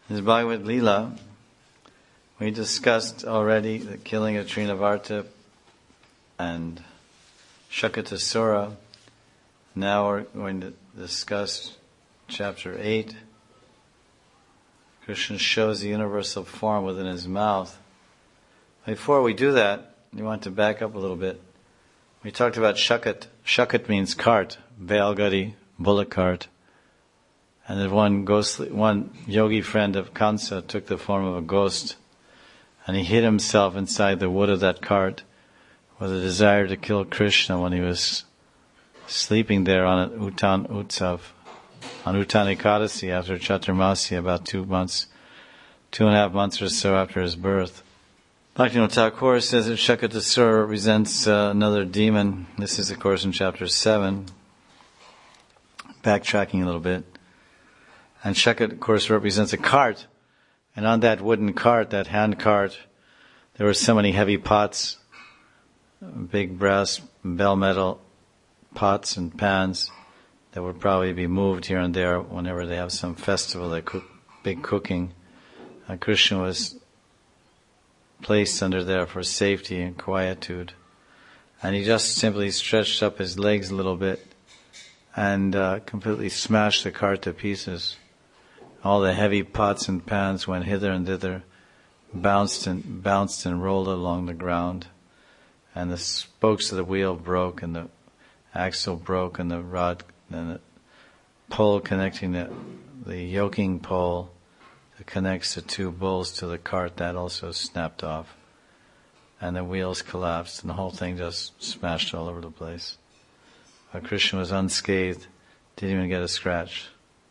This Bhagavad Leela, we discussed already the killing of Trinavarta and Shakatasura. Now we're going to discuss chapter 8. Krishna shows the universal form within his mouth. Before we do that, you want to back up a little bit. We talked about Shakat. Shakat means cart, Bailgadi, bullock cart. And then one yogi friend of Kansa took the form of a ghost, and he hid himself inside the wood of that cart with a desire to kill Krishna when he was sleeping there on an Uttan Utsav, on Uttan Ekadasi after Chaturmasya, about 2.5 months or so after his birth. Bhaktivinoda Thakur says that Shakatasura represents another demon. This is, of course, in chapter 7. Backtracking a little bit. And Shakat, of course, represents a cart. And on that wooden cart, that hand cart, there were so many heavy pots, big brass bell metal pots and pans that would probably be moved here and there whenever they have some festival, they cook big cooking. And Krishna was placed under there for safety and quietude. And he just simply stretched up his legs a little bit and completely smashed the cart to pieces. All the heavy pots and pans went hither and thither, bounced and rolled along the ground. And the spokes of the wheel broke, and the axle broke, and the rod and the pole connecting the yoking pole that connects the two bulls to the cart, that also snapped off. And the wheels collapsed, and the whole thing just smashed all over the place. But Krishna was unscathed, didn't even get a scratch.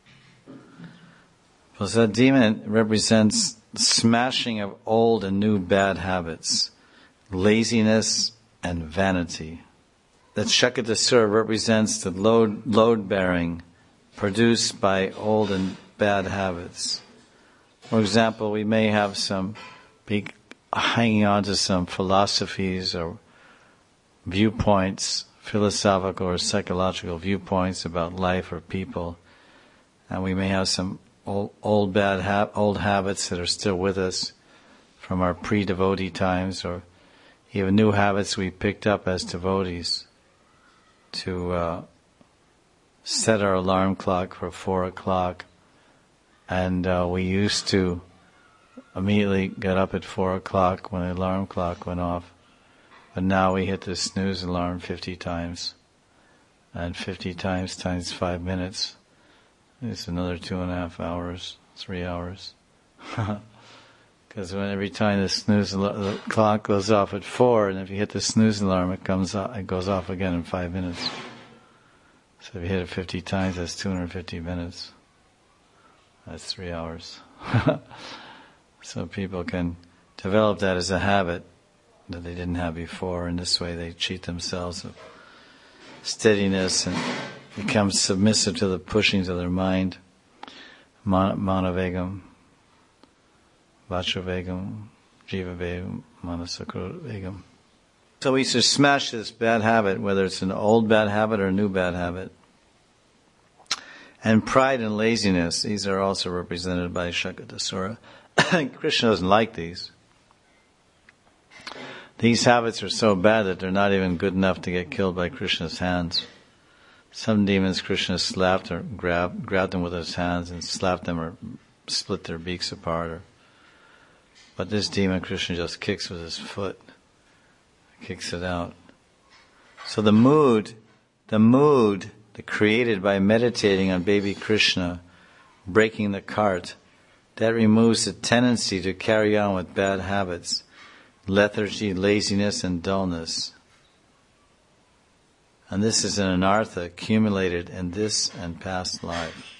So that demon represents smashing of old and new bad habits, laziness and vanity. That Shakatasura represents the load bearing produced by old and bad habits. For example, we may have be hanging on to some philosophies or viewpoints, philosophical or psychological viewpoints about life or people, and we may have some old habits that are still with us from our pre-devotee times, or even new habits we picked up as devotees, to set our alarm clock for 4 o'clock, and we used to immediately get up at 4 o'clock when the alarm clock went off, but now we hit the snooze alarm 50 times, and 50 times 5 minutes. It's another 2.5 hours, 3 hours. Because every time the clock goes off at 4, and if you hit the snooze alarm, it goes off again in 5 minutes. So if you hit it 50 times, that's 250 minutes. That's 3 hours. So people can develop that as a habit that they didn't have before. In this way, they cheat themselves of steadiness and become submissive to the pushings of their mind. Manavegam, Vachavegam, Jivavegam, Manasakravegam. So we should smash this bad habit, whether it's an old bad habit or a new bad habit. And pride and laziness, these are also represented by Shakatasura. Krishna doesn't like these. These habits are so bad that they're not even good enough to get killed by Krishna's hands. Some demons Krishna slapped or grabbed them with his hands and slapped them or split their beaks apart. But this demon Krishna just kicks with his foot, kicks it out. So the mood created by meditating on baby Krishna, breaking the cart, that removes the tendency to carry on with bad habits, lethargy, laziness, and dullness. And this is an anartha accumulated in this and past life.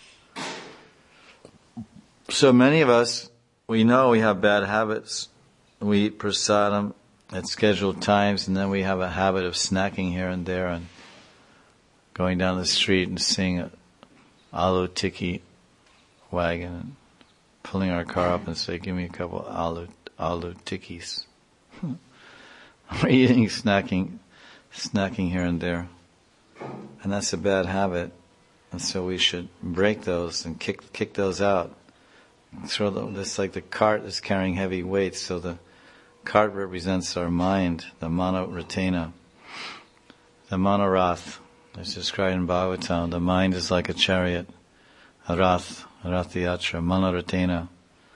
So many of us, we know we have bad habits. We eat prasadam at scheduled times, and then we have a habit of snacking here and there and going down the street and seeing an aloo tikki wagon and pulling our car up and say, "Give me a couple aloo tikkis." We're eating, snacking here and there. And that's a bad habit. And so we should break those and kick those out this like the cart is carrying heavy weights, so the cart represents our mind, the manoratena, the monorath. It's described in Bhagavatam. The mind is like a chariot, a rath, rathayatra, manoratena.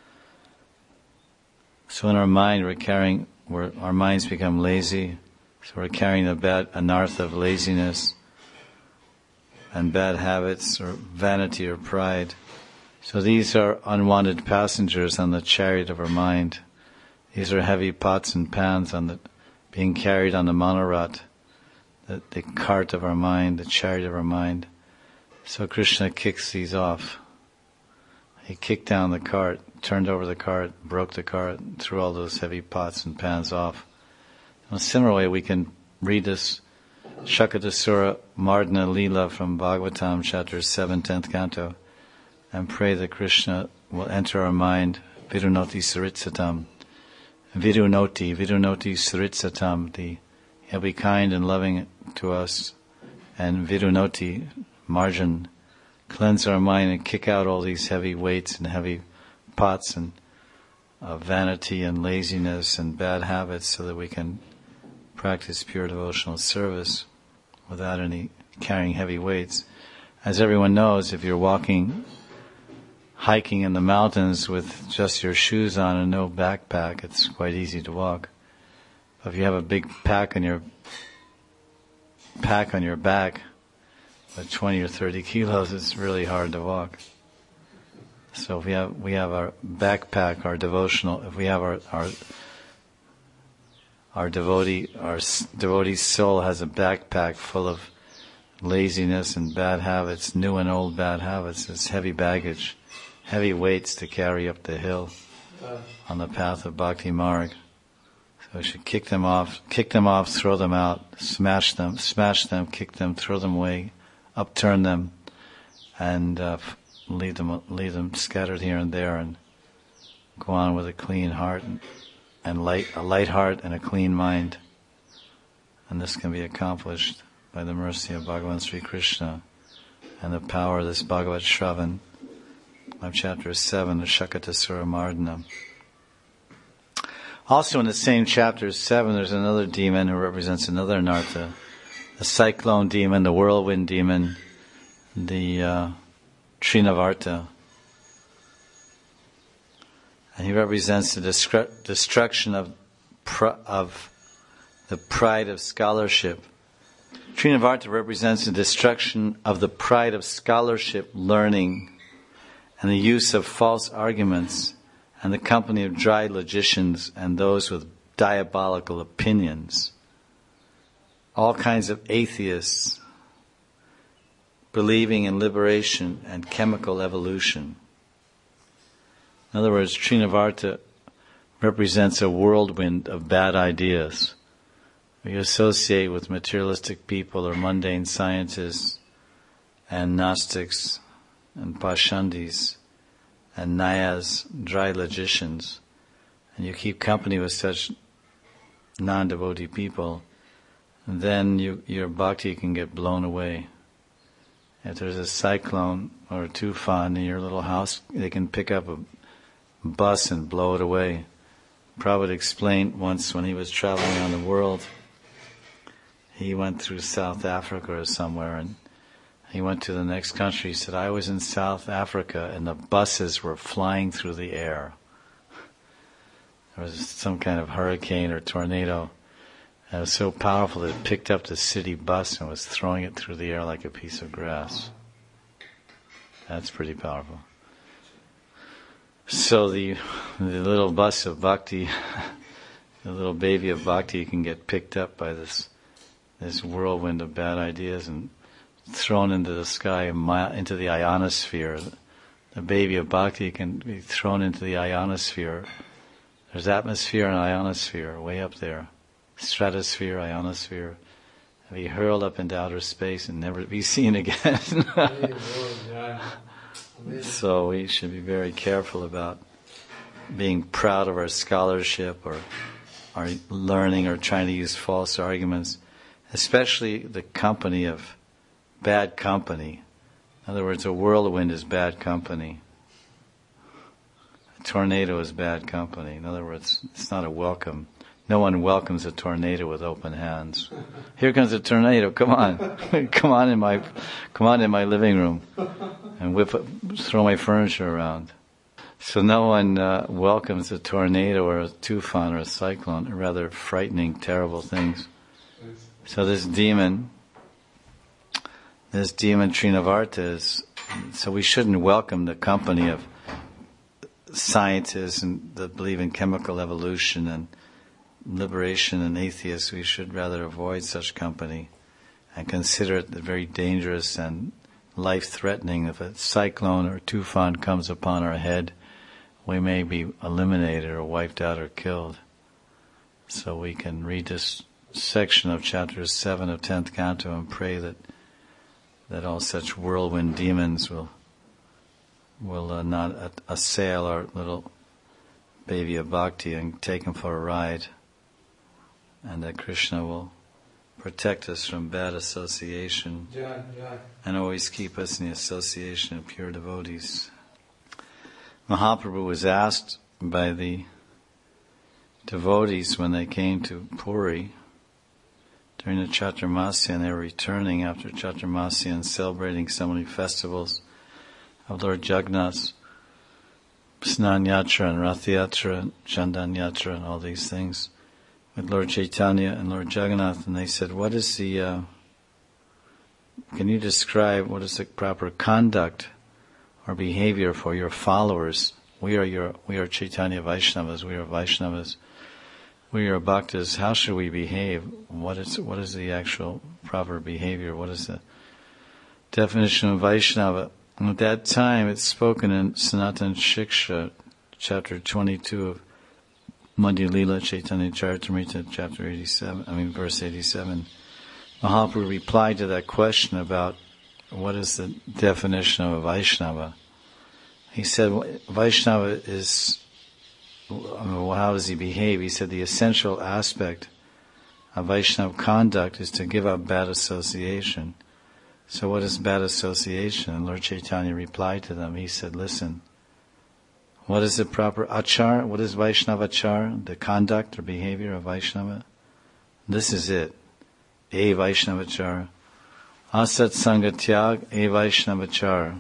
So in our mind, our minds become lazy. So we're carrying the bad anartha of laziness and bad habits or vanity or pride. So these are unwanted passengers on the chariot of our mind. These are heavy pots and pans being carried on the monorath, the cart of our mind, the chariot of our mind. So Krishna kicks these off. He kicked down the cart, turned over the cart, broke the cart, threw all those heavy pots and pans off. In a similar way, we can read this Shakatasura Mardana Leela from Bhagavatam, chapter 7, 10th canto, and pray that Krishna will enter our mind, Vidunoti Saritsatam. Vidunoti Saritsatam, he'll be kind and loving to us, and Vidunoti, margin, cleanse our mind and kick out all these heavy weights and heavy pots and vanity and laziness and bad habits so that we can practice pure devotional service without any carrying heavy weights. As everyone knows, if you're hiking in the mountains with just your shoes on and no backpack, it's quite easy to walk. But if you have a big pack on your back with 20 or 30 kilos, it's really hard to walk. So if we have our backpack, our devotional, if we have our devotee soul has a backpack full of laziness and bad habits, new and old bad habits. It's heavy baggage, heavy weights to carry up the hill on the path of Bhakti Marg. So we should kick them off, throw them out, smash them, kick them, throw them away, upturn them, and leave them scattered here and there, and go on with a clean heart and a light heart and a clean mind. And this can be accomplished by the mercy of Bhagavan Sri Krishna and the power of this Bhagavat Shravan of chapter 7, the Shakatasura Mardana. Also in the same chapter 7, there's another demon who represents another anartha, the cyclone demon, the whirlwind demon, the Trinavarta. And he represents the destruction of the pride of scholarship. Trinavarta represents the destruction of the pride of scholarship, learning, and the use of false arguments, and the company of dry logicians and those with diabolical opinions. All kinds of atheists believing in liberation and chemical evolution. In other words, Trinavarta represents a whirlwind of bad ideas. We associate with materialistic people or mundane scientists and Gnostics and Pashandis and Nayas, dry logicians, and you keep company with such non-devotee people, then your bhakti can get blown away. If there's a cyclone or a tufan in your little house, they can pick up a bus and blow it away. Prabhupada explained once when he was traveling around the world, he went through South Africa or somewhere, and he went to the next country. He said, I was in South Africa and the buses were flying through the air. There was some kind of hurricane or tornado. And it was so powerful that it picked up the city bus and was throwing it through the air like a piece of grass. That's pretty powerful. So the little bus of bhakti, the little baby of bhakti can get picked up by this whirlwind of bad ideas and thrown into the sky, into the ionosphere. The baby of bhakti can be thrown into the ionosphere. There's atmosphere and ionosphere way up there. Stratosphere, ionosphere. And be hurled up into outer space and never be seen again. So we should be very careful about being proud of our scholarship or our learning or trying to use false arguments, especially the company of bad company. In other words, a whirlwind is bad company. tornado is bad company. In other words, it's not a welcome. No one welcomes a tornado with open hands. Here comes a tornado. Come on, come on in my living room, and throw my furniture around. So no one welcomes a tornado or a tufan or a cyclone, or rather frightening, terrible things. So this demon Trinavarta is. So we shouldn't welcome the company of scientists and that believe in chemical evolution and liberation and atheists. We should rather avoid such company and consider it very dangerous and life-threatening. If a cyclone or tufan comes upon our head, we may be eliminated or wiped out or killed. So we can read this section of chapter 7 of 10th canto and pray that all such whirlwind demons will not assail our little baby of bhakti and take him for a ride, and that Krishna will protect us from bad association and always keep us in the association of pure devotees. Mahaprabhu was asked by the devotees when they came to Puri during the Chaturmasya, and they were returning after Chaturmasya and celebrating so many festivals of Lord Jagannath, Snan Yatra and Rath Yatra and Chandan Yatra and all these things with Lord Chaitanya and Lord Jagannath, and they said, can you describe what is the proper conduct or behavior for your followers? We are Chaitanya Vaishnavas, we are Vaishnavas, we are Bhaktas. How should we behave? What is the actual proper behavior? What is the definition of Vaishnava? And at that time, it's spoken in Sanatana Shiksha, chapter 22 of Madhya Lila Chaitanya Charitamrita, chapter 87. Verse 87. Mahaprabhu replied to that question about what is the definition of a Vaishnava. He said, Vaishnava is, how does he behave? He said the essential aspect of Vaishnava conduct is to give up bad association. So what is bad association? And Lord Chaitanya replied to them. He said, listen, what is the proper achar? What is Vaishnava achar? The conduct or behavior of Vaishnava? This is it. A Vaishnava achar. Asat Sangha Tyag, A Vaishnava achar.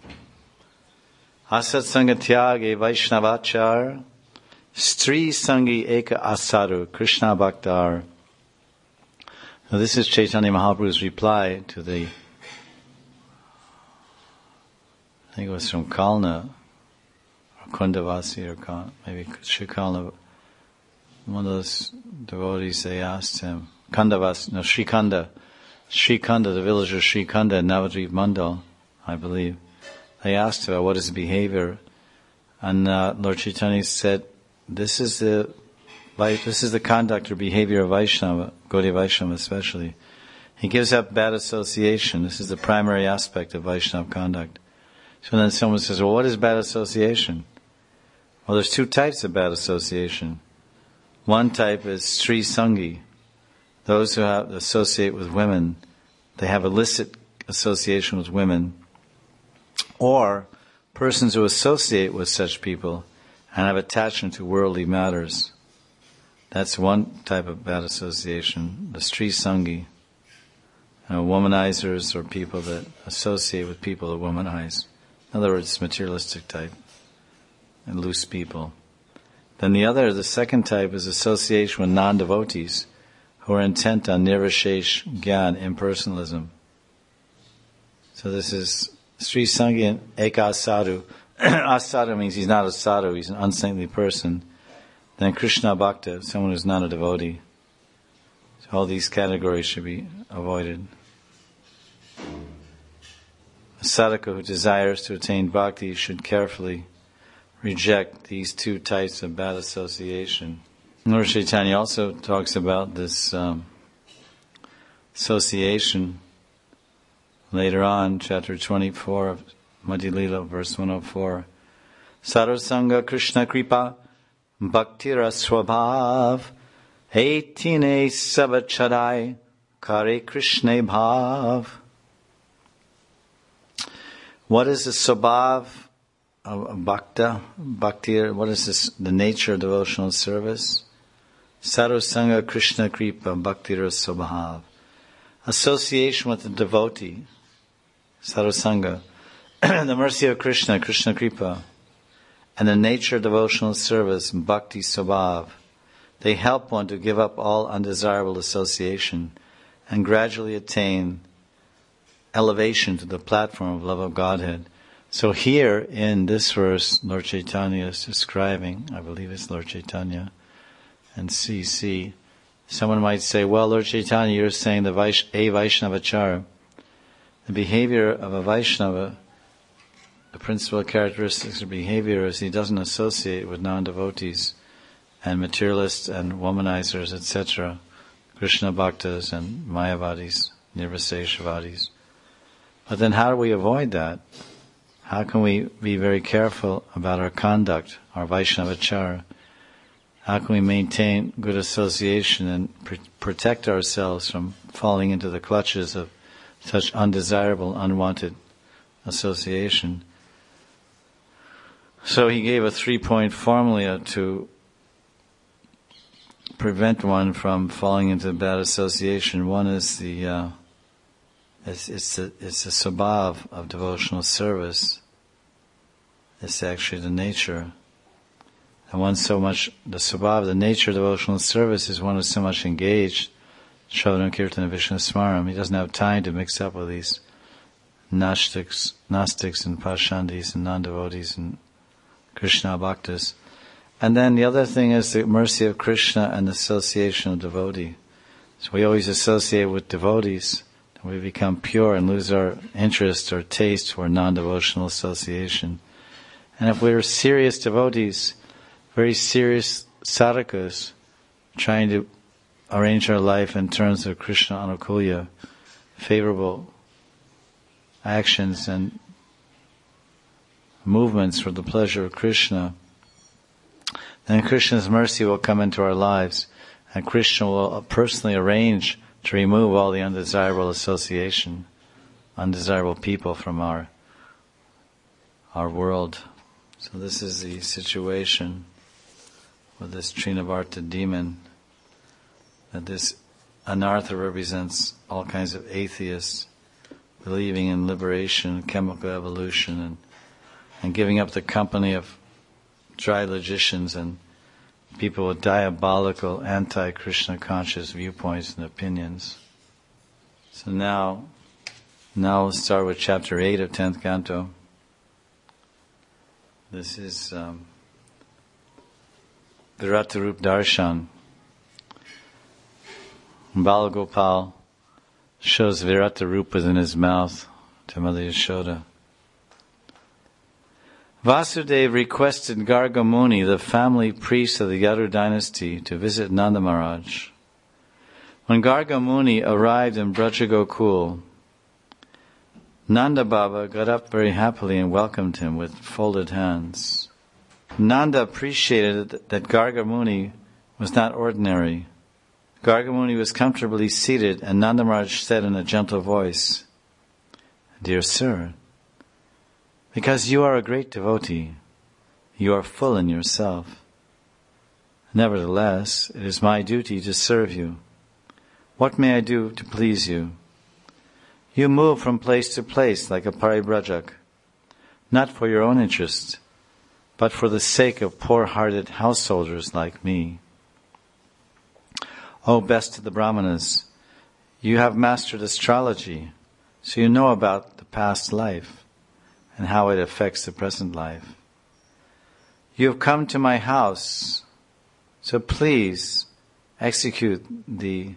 Asat Sangha Tyag, A Vaishnava achar. Stri Sangi Eka Asaru, Krishna Bhaktar. Now this is Chaitanya Mahaprabhu's reply to the, I think it was from Kalna, or Kundavasi, or maybe Sri Kalna, one of those devotees, they asked him, Srikanda, the village of Srikanda in Navadvip Mandal, I believe. They asked about what is behavior, and Lord Chaitanya said, this is the conduct or behavior of Vaishnava, Gaudiya Vaishnava especially. He gives up bad association. This is the primary aspect of Vaishnava conduct. So then someone says, well, what is bad association? Well, there's two types of bad association. One type is Sri Sangi. Those who associate with women, they have illicit association with women. Or persons who associate with such people and have attachment to worldly matters. That's one type of bad association, the Sri Sangi. Womanizers, or people that associate with people that womanize. In other words, materialistic type, and loose people. Then the second type is association with non-devotees who are intent on nirvishesh gyan, impersonalism. So this is Sri Sangi and Eka Asadhu. Asadhu means he's not a sadhu, he's an unsaintly person. Then Krishna Bhakta, someone who's not a devotee. So all these categories should be avoided. A sadhaka who desires to attain bhakti should carefully reject these two types of bad association. Lord Chaitanya also talks about this association later on, chapter 24 of Madhya Lila, verse 104. Sarasanga Krishna Kripa Bhaktira Swabhav Etine Savachadai Kare Krishna Bhav. What is the Swabhav bhakta, bhakti, what is this? The nature of devotional service. Sadhusanga Krishna Kripa Bhaktir Swabhav. Association with the devotee, Sadhusanga, the mercy of Krishna, Krishna Kripa, and the nature of devotional service, Bhakti Swabhav. They help one to give up all undesirable association and gradually attain elevation to the platform of love of Godhead. So here in this verse, Lord Chaitanya is describing, I believe it's Lord Chaitanya, and CC. Someone might say, well, Lord Chaitanya, you're saying a Vaishnavachara. The behavior of a Vaishnava, the principal characteristics of behavior is he doesn't associate with non-devotees and materialists and womanizers, etc., Krishna Bhaktas and Mayavadis, Nirviseshvadis. But then how do we avoid that? How can we be very careful about our conduct, our Vaishnavachara? How can we maintain good association and protect ourselves from falling into the clutches of such undesirable, unwanted association? So he gave a 3-point formula to prevent one from falling into bad association. One is it's the swabhav of devotional service. It's actually the nature. And one so much, the swabhav, the nature of devotional service is one who's so much engaged, Shravanam Kirtana Vishnu Smaram. He doesn't have time to mix up with these Gnostics and Pashandis and non-devotees and Krishna Bhaktas. And then the other thing is the mercy of Krishna and the association of devotee. So we always associate with devotees, and we become pure and lose our interest or taste for non-devotional association. And if we're serious devotees, very serious sadhakas, trying to arrange our life in terms of Krishna Anukulya, favorable actions and movements for the pleasure of Krishna, then Krishna's mercy will come into our lives, and Krishna will personally arrange to remove all the undesirable association, undesirable people from our world. So this is the situation with this Trinavarta demon, that this Anartha represents all kinds of atheists believing in liberation, chemical evolution, and giving up the company of dry logicians and people with diabolical anti-Krishna conscious viewpoints and opinions. So now we'll start with chapter 8 of 10th canto. This is Virata Rup Darshan. Bala Gopal shows Virata Rupas in his mouth to Mother Yashoda. Vasudeva requested Garga Muni, the family priest of the Yadu dynasty, to visit Nanda Maharaj. When Garga Muni arrived in Braja Gokul, Nanda Baba got up very happily and welcomed him with folded hands. Nanda appreciated that Garga Muni was not ordinary. Garga Muni was comfortably seated, and Nanda Maharaj said in a gentle voice, "Dear sir, because you are a great devotee, you are full in yourself. Nevertheless, it is my duty to serve you. What may I do to please you? You move from place to place like a paribrajak, not for your own interest, but for the sake of poor-hearted householders like me. O best of the Brahmanas, you have mastered astrology, so you know about the past life and how it affects the present life. You have come to my house, so please execute the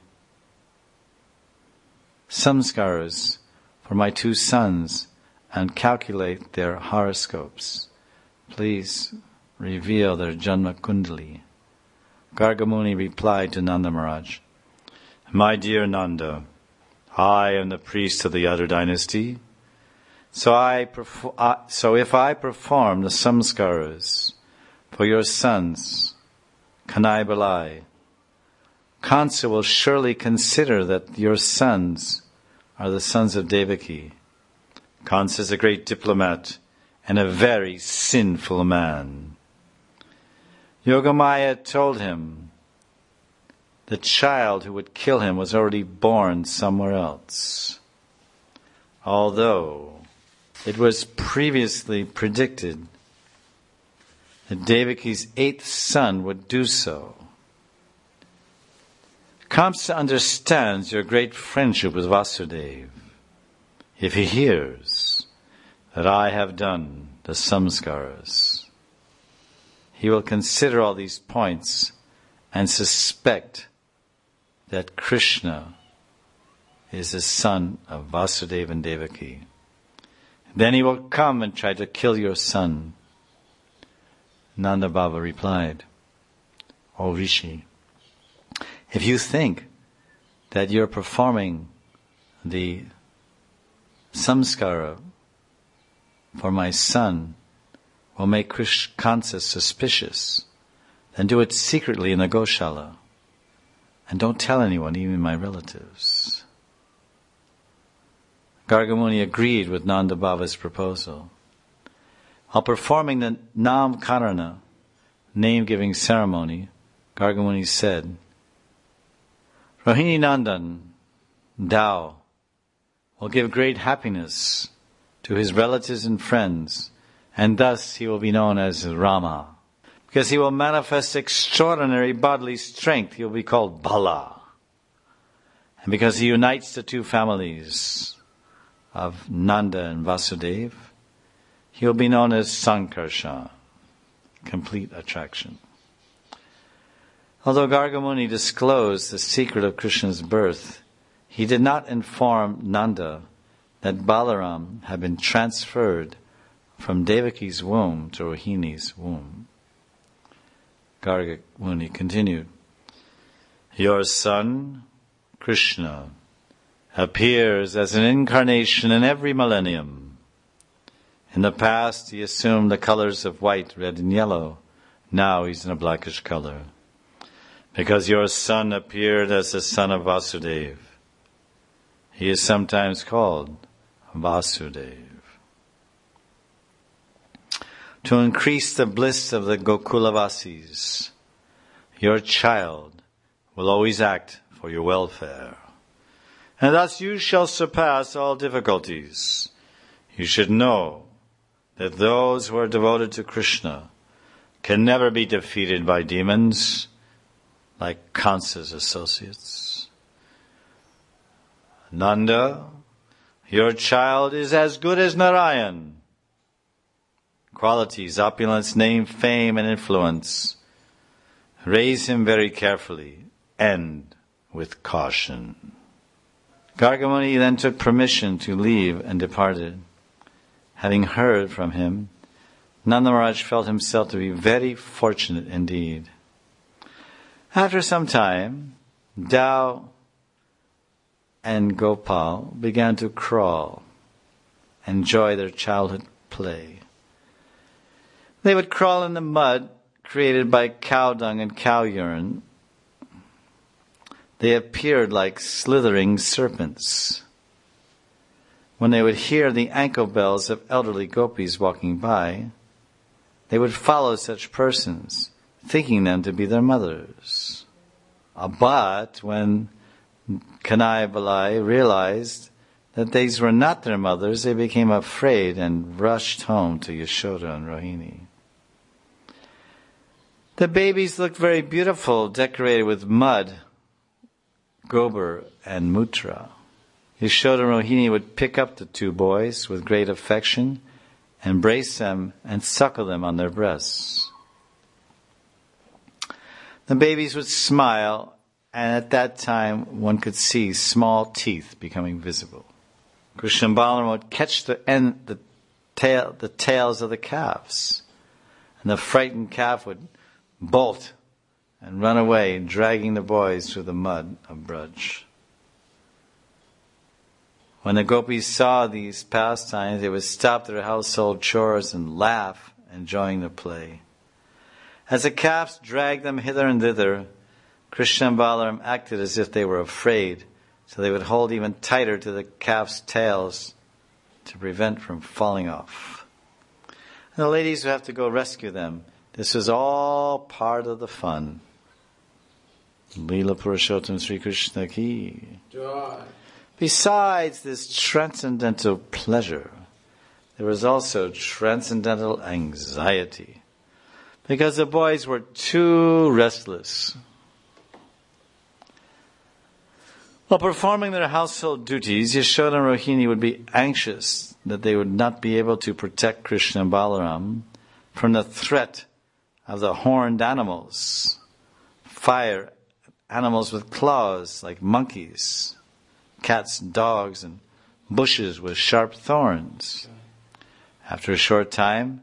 samskaras for my 2 sons and calculate their horoscopes. Please reveal their Janma Kundali." Garga Muni replied to Nanda Maharaj, "My dear Nanda, I am the priest of the Yadu dynasty. So if I perform the samskaras for your sons, Kanai Balai, Kansa will surely consider that your sons are the sons of Devaki. Kansa is a great diplomat and a very sinful man. Yogamaya told him the child who would kill him was already born somewhere else, although it was previously predicted that Devaki's 8th son would do so. Kamsa understands your great friendship with Vasudeva. If he hears that I have done the samskaras, he will consider all these points and suspect that Krishna is the son of Vasudeva and Devaki. Then he will come and try to kill your son. Nanda Baba replied, O Rishi, if you think that you're performing the samskara for my son will make Kamsa suspicious, then do it secretly in the Goshala. And don't tell anyone, even my relatives. Gargamuni agreed with Nanda Baba's proposal. While performing the Nam Karana, name-giving ceremony, Gargamuni said, Rohini Nandan, thou will give great happiness to his relatives and friends, and thus he will be known as Rama. Because he will manifest extraordinary bodily strength, he will be called Bala. And because he unites the two families of Nanda and Vasudeva, he will be known as Sankarsha, complete attraction. Although Gargamuni disclosed the secret of Krishna's birth, he did not inform Nanda that Balaram had been transferred from Devaki's womb to Rohini's womb. Gargamuni continued, Your son, Krishna, appears as an incarnation in every millennium. In the past, he assumed the colors of white, red, and yellow. Now he's in a blackish color. Because your son appeared as the son of Vasudeva, he is sometimes called Vasudeva. To increase the bliss of the Gokulavasis, your child will always act for your welfare. And thus you shall surpass all difficulties. You should know that those who are devoted to Krishna can never be defeated by demons like Kamsa's associates. Nanda, your child is as good as Narayan. Qualities, opulence, name, fame, and influence. Raise him very carefully and with caution. Gargamuni then took permission to leave and departed. Having heard from him, Nanda Maharaj felt himself to be very fortunate indeed. After some time, Dao and Gopal began to crawl, enjoy their childhood play. They would crawl in the mud created by cow dung and cow urine. They appeared like slithering serpents. When they would hear the ankle bells of elderly gopis walking by, they would follow such persons, thinking them to be their mothers. But when Kanai Balai realized that these were not their mothers, they became afraid and rushed home to Yashoda and Rohini. The babies looked very beautiful, decorated with mud, gobar, and mutra. Yashoda and Rohini would pick up the two boys with great affection, embrace them, and suckle them on their breasts. The babies would smile, and at that time one could see small teeth becoming visible. Krishna and Balaram would catch the tails of the calves, and the frightened calf would bolt and run away, dragging the boys through the mud of Braj. When the gopis saw these pastimes, they would stop their household chores and laugh, enjoying the play. As the calves dragged them hither and thither, Krishna and Balaram acted as if they were afraid, so they would hold even tighter to the calves' tails to prevent from falling off. And the ladies would have to go rescue them. This was all part of the fun. Leela Purushottam Sri Krishna ki. Joy. Besides this transcendental pleasure, there was also transcendental anxiety, because the boys were too restless. While performing their household duties, Yashoda and Rohini would be anxious that they would not be able to protect Krishna and Balaram from the threat of the horned animals, fire animals with claws like monkeys, cats, dogs, and bushes with sharp thorns. After a short time,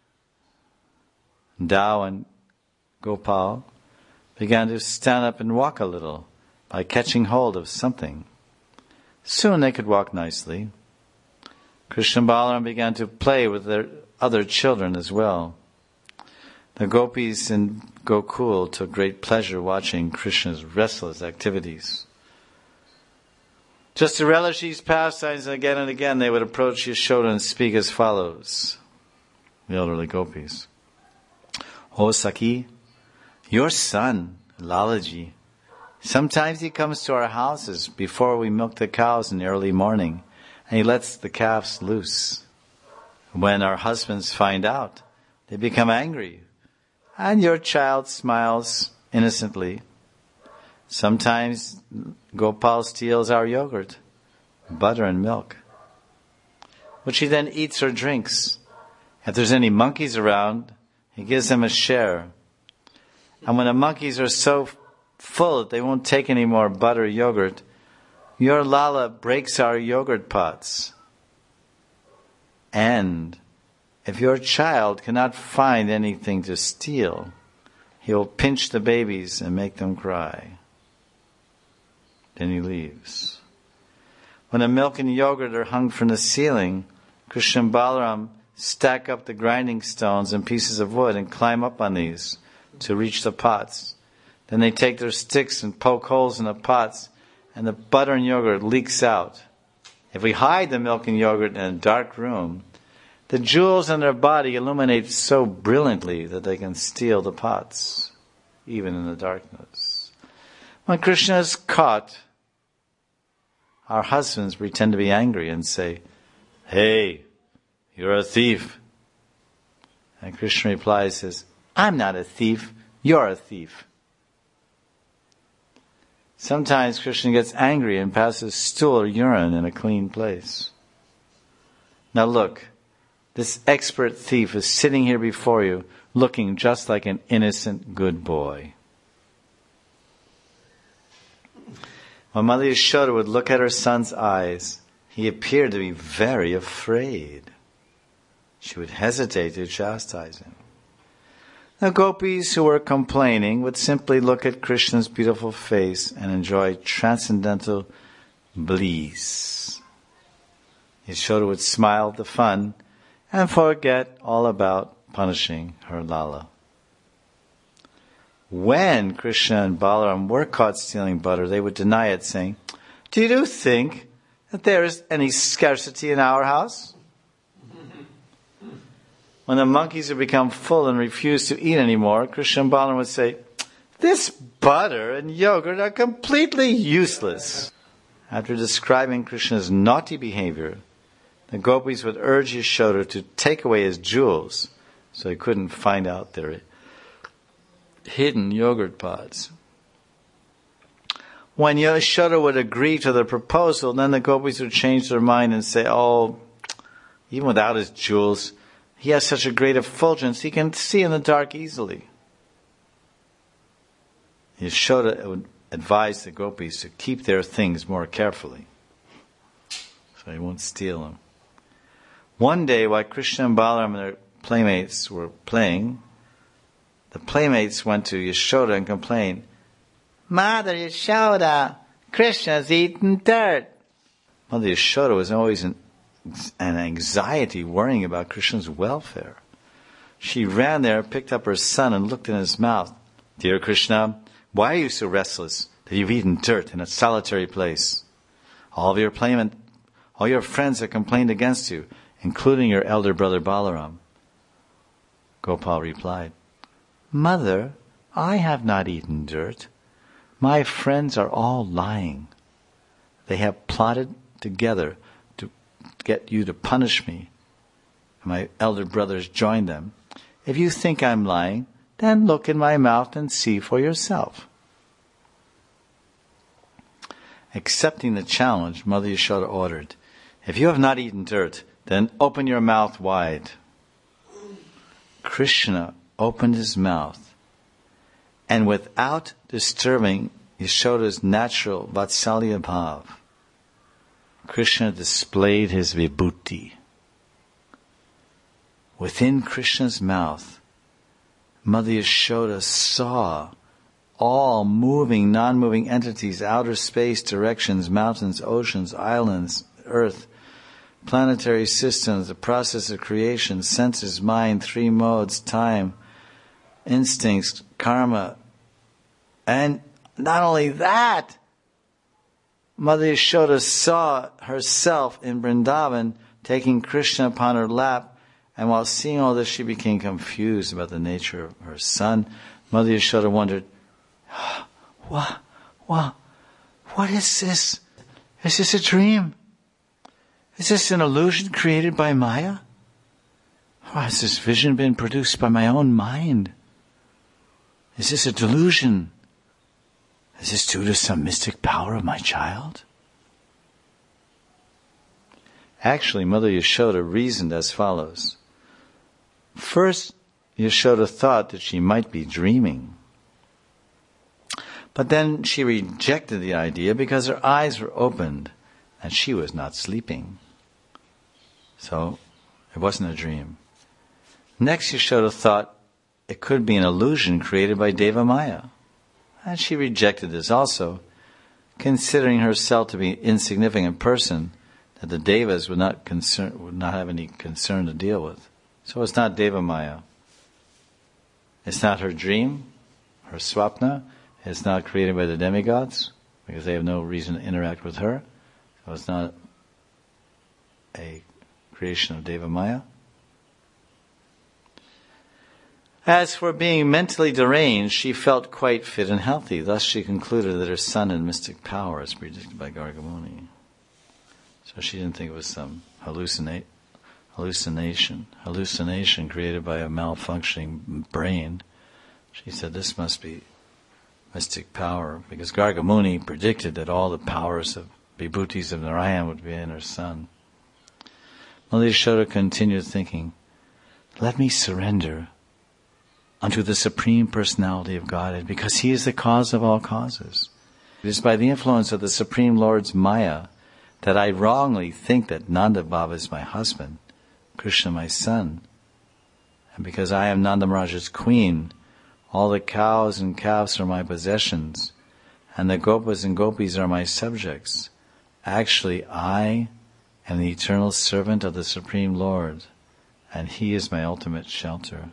Dao and Gopal began to stand up and walk a little by catching hold of something. Soon they could walk nicely. Krishna and Balaram began to play with their other children as well. The gopis in Gokul took great pleasure watching Krishna's restless activities. Just to relish these pastimes again and again, they would approach Yashoda and speak as follows. The elderly gopis. "O Saki, your son, Lalaji, sometimes he comes to our houses before we milk the cows in the early morning, and he lets the calves loose. When our husbands find out, they become angry, and your child smiles innocently. Sometimes Gopal steals our yogurt, butter and milk, which he then eats or drinks. If there's any monkeys around, he gives them a share. And when the monkeys are so full that they won't take any more butter or yogurt, your Lala breaks our yogurt pots. And if your child cannot find anything to steal, he will pinch the babies and make them cry." Then he leaves. When the milk and yogurt are hung from the ceiling, Krishna and Balaram stack up the grinding stones and pieces of wood and climb up on these to reach the pots. Then they take their sticks and poke holes in the pots, and the butter and yogurt leaks out. If we hide the milk and yogurt in a dark room, the jewels on their body illuminate so brilliantly that they can steal the pots, even in the darkness. When Krishna is caught, our husbands pretend to be angry and say, "Hey, you're a thief." And Krishna replies, says, "I'm not a thief, you're a thief." Sometimes Krishna gets angry and passes stool or urine in a clean place. Now look, this expert thief is sitting here before you, looking just like an innocent, good boy. When Mother Yashoda would look at her son's eyes, he appeared to be very afraid. She would hesitate to chastise him. The gopis who were complaining would simply look at Krishna's beautiful face and enjoy transcendental bliss. Yashoda would smile at the fun and forget all about punishing her Lala. When Krishna and Balaram were caught stealing butter, they would deny it, saying, "Do you think that there is any scarcity in our house?" When the monkeys would become full and refuse to eat anymore, Krishna and Balaram would say, "This butter and yogurt are completely useless." After describing Krishna's naughty behavior, the gopis would urge Yashoda to take away his jewels so he couldn't find out their hidden yogurt pots. When Yashoda would agree to the proposal, then the gopis would change their mind and say, "Oh, even without his jewels, he has such a great effulgence, he can see in the dark easily." Yashoda would advise the gopis to keep their things more carefully, so he won't steal them. One day, while Krishna and Balaram and their playmates were playing, the playmates went to Yashoda and complained, "Mother Yashoda, Krishna's eaten dirt." Mother Yashoda was always in an anxiety, worrying about Krishna's welfare. She ran there, picked up her son, and looked in his mouth. "Dear Krishna, why are you so restless that you've eaten dirt in a solitary place? All your friends have complained against you, including your elder brother Balaram. Gopal replied, "Mother, I have not eaten dirt. My friends are all lying. They have plotted together to get you to punish me. My elder brothers joined them. If you think I'm lying, then look in my mouth and see for yourself." Accepting the challenge, Mother Yashoda ordered, "If you have not eaten dirt, then open your mouth wide." Krishna opened his mouth, and without disturbing Yashoda's natural Vatsalya bhav, Krishna displayed his vibhuti. Within Krishna's mouth, Mother Yashoda saw all moving, non-moving entities, outer space, directions, mountains, oceans, islands, earth, planetary systems, the process of creation, senses, mind, three modes, time, instincts, karma. And not only that, Mother Yashoda saw herself in Vrindavan taking Krishna upon her lap, and while seeing all this, she became confused about the nature of her son. Mother Yashoda wondered, what is this? Is this a dream? Is this an illusion created by Maya? Or has this vision been produced by my own mind? Is this a delusion? Is this due to some mystic power of my child? Actually, Mother Yashoda reasoned as follows. First, Yashoda thought that she might be dreaming. But then she rejected the idea because her eyes were opened and she was not sleeping. So, it wasn't a dream. Next, Yashoda thought it could be an illusion created by Deva Maya. And she rejected this also, considering herself to be an insignificant person that the Devas would not have any concern to deal with. So it's not Deva Maya. It's not her dream, her swapna. It's not created by the demigods, because they have no reason to interact with her. So it's not a creation of Deva Maya. As for being mentally deranged, she felt quite fit and healthy. Thus she concluded that her son had mystic power, as predicted by Garga Muni. So she didn't think it was some hallucination created by a malfunctioning brain. She said this must be mystic power, because Garga Muni predicted that all the powers of vibhutis of Narayan would be in her son. Mother Yashoda continued thinking, let me surrender unto the Supreme Personality of Godhead, because He is the cause of all causes. It is by the influence of the Supreme Lord's Maya that I wrongly think that Nanda Baba is my husband, Krishna my son. And because I am Nanda Maharaj's queen, all the cows and calves are my possessions, and the gopas and gopis are my subjects. Actually, I am the eternal servant of the Supreme Lord, and He is my ultimate shelter.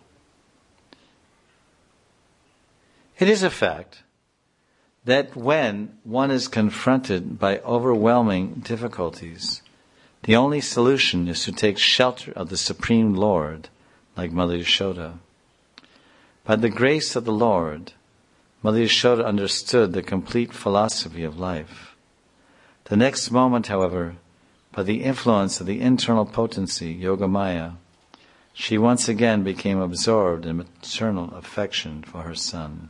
It is a fact that when one is confronted by overwhelming difficulties, the only solution is to take shelter of the Supreme Lord, like Mother Yashoda. By the grace of the Lord, Mother Yashoda understood the complete philosophy of life. The next moment, however, by the influence of the internal potency, Yogamaya, she once again became absorbed in maternal affection for her son.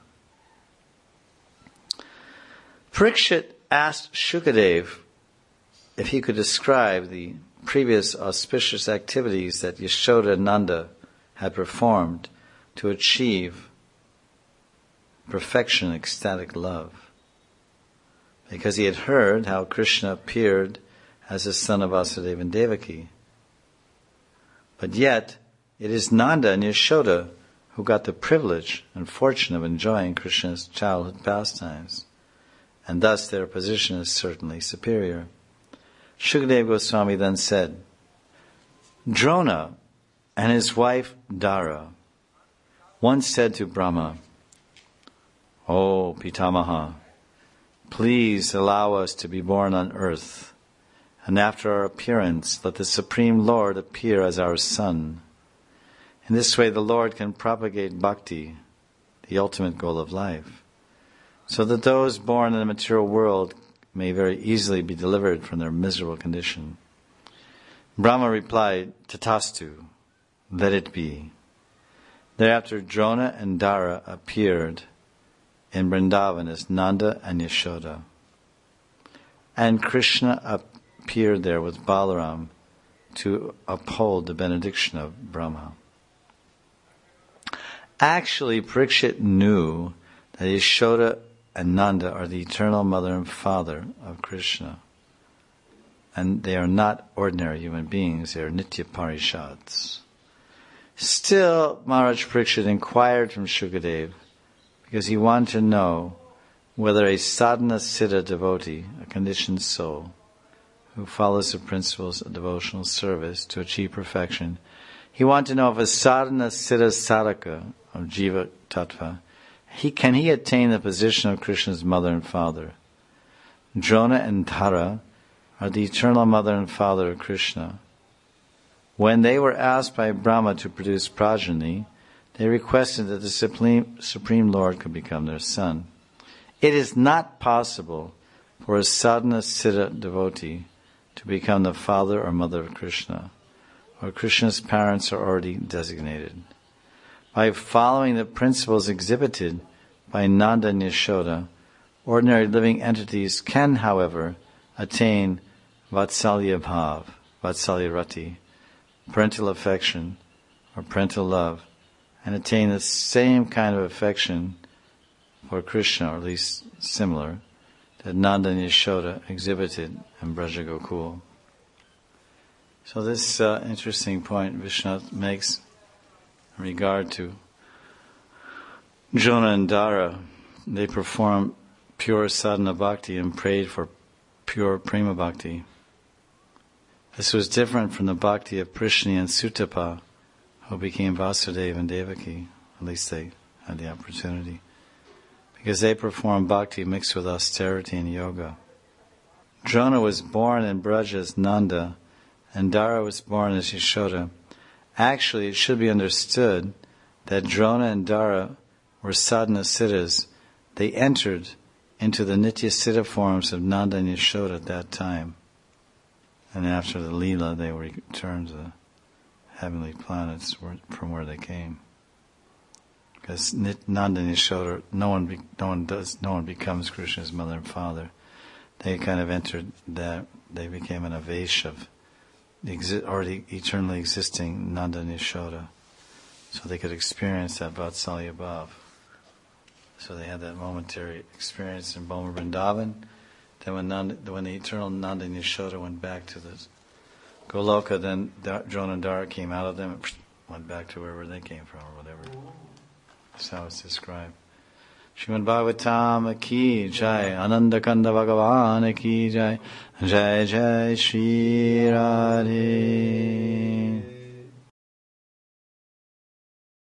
Parikshit asked Shukadev if he could describe the previous auspicious activities that Yashoda and Nanda had performed to achieve perfection in ecstatic love. Because he had heard how Krishna appeared as the son of Vasudeva and Devaki. But yet, it is Nanda and Yashoda who got the privilege and fortune of enjoying Krishna's childhood pastimes, and thus their position is certainly superior. Shukadeva Goswami then said, Drona and his wife Dara once said to Brahma, O Pitamaha, please allow us to be born on earth, and after our appearance let the Supreme Lord appear as our son. In this way, the Lord can propagate bhakti, the ultimate goal of life, so that those born in the material world may very easily be delivered from their miserable condition. Brahma replied, Tatastu, let it be. Thereafter Drona and Dara appeared in Vrindavan as Nanda and Yashoda. And Krishna appeared there with Balaram to uphold the benediction of Brahma. Actually, Parikshit knew that Yashoda and Nanda are the eternal mother and father of Krishna. And they are not ordinary human beings, they are Nitya Parishads. Still, Maharaj Parikshit inquired from Shukadev because he wanted to know whether a sadhana siddha devotee, a conditioned soul, who follows the principles of devotional service to achieve perfection, he wanted to know if a sadhana siddha sadhaka of jiva tattva, can he attain the position of Krishna's mother and father? Drona and Dara are the eternal mother and father of Krishna. When they were asked by Brahma to produce progeny, they requested that the Supreme Lord could become their son. It is not possible for a sadhana siddha devotee to become the father or mother of Krishna, or Krishna's parents are already designated. By following the principles exhibited by Nanda and Yashoda, ordinary living entities can, however, attain Vatsalya Bhav, Vatsalya Rati, parental affection or parental love, and attain the same kind of affection for Krishna, or at least similar, that Nanda and Yashoda exhibited in Braja Gokul. So this interesting point Vishwanath makes in regard to Drona and Dara. They performed pure sadhana bhakti and prayed for pure prema bhakti. This was different from the bhakti of Prishni and Sutapa, who became Vasudeva and Devaki. At least they had the opportunity. Because they performed bhakti mixed with austerity and yoga. Drona was born in Braja as Nanda, and Dara was born as Yashoda. Actually, it should be understood that Drona and Dara were sadhana siddhas. They entered into the Nitya Siddha forms of Nanda and Yashoda at that time. And after the Leela, they returned to the heavenly planets from where they came. Because Nanda and Yashoda, no one becomes Krishna's mother and father. They kind of entered that. They became an avesh of the already eternally existing Nanda and Yashoda, so they could experience that Vatsalya Bhav. So they had that momentary experience in Bhoma Vrindavan. Then when the eternal Nanda and Yashoda went back to the Goloka, then Drona and Dara came out of them and went back to wherever they came from, or whatever. That's how it's described. Srimad Bhagavatam ki jai, Ananda Kanda Bhagavan ki jai, jai jai Shri Radhe.